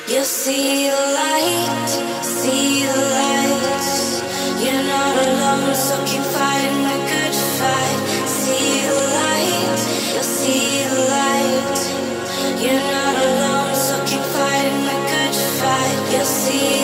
You'll see the light. You're not alone, so keep fighting the good fight. See the light, you'll see the light. You're not alone, so keep fighting the good fight. You'll see